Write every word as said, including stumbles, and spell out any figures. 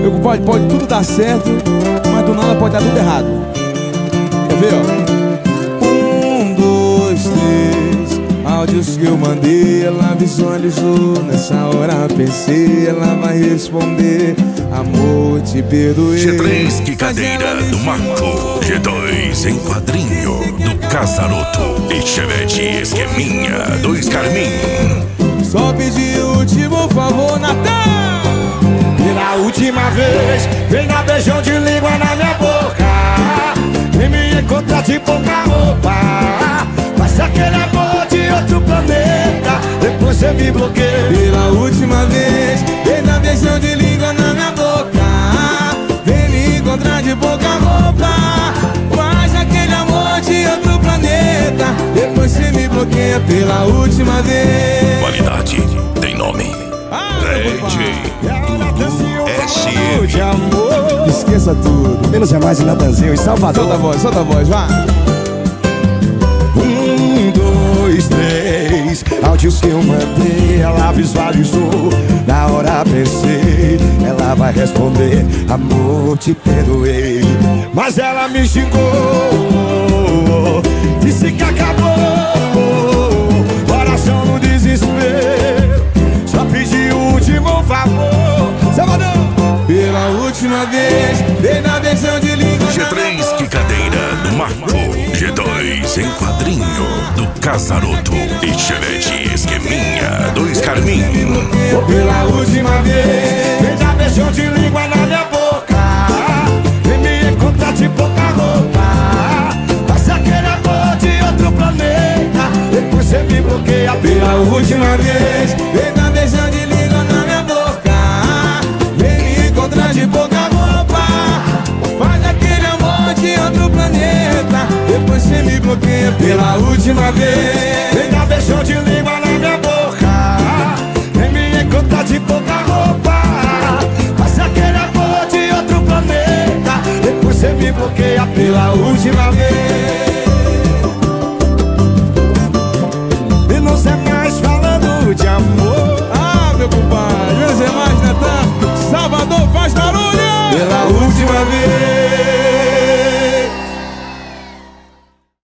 Meu compadre, pode tudo dar certo, mas do nada pode dar tudo errado. Quer ver, ó? Um, dois, três. Áudios que eu mandei, ela visualizou. Nessa hora pensei, ela vai responder: amor, te perdoei. G três, que cadeira do Marco. G dois, enquadrinho do Casaroto. E Chevette, esqueminha, dois Carmin. Só pedi o último favor, Natan. Pela última vez, vem dar beijão de língua na minha boca. Vem me encontrar de pouca roupa. Faz aquele amor de outro planeta. Depois você me bloqueia. Pela última vez, vem dar beijão de língua na minha boca. Vem me encontrar de pouca roupa. Faz aquele amor de outro planeta. Depois você me bloqueia pela última vez. Qualidade tem nome. D J S M. De amor. Esqueça tudo. Menos é mais em Natanzinho, em Salvador. Solta a voz, solta a voz, vá. Um, dois, três. Áudios que eu mandei, ela visualizou. Na hora pensei, ela vai responder: amor, te perdoei. Mas ela me xingou, disse que acabou. Coração no desespero, só pedi o último favor. Salvador! Pela última vez, vem na beijão de língua. G três, que cadeira do Marco. G dois, enquadrinho do Casaroto. E Chevette, esqueminha, dois Carmin. Pela última vez, vem dar beijão de língua na minha boca. Vem me encontrar de pouca roupa. Faz aquele amor de outro planeta. Depois você me bloqueia. pela última vez.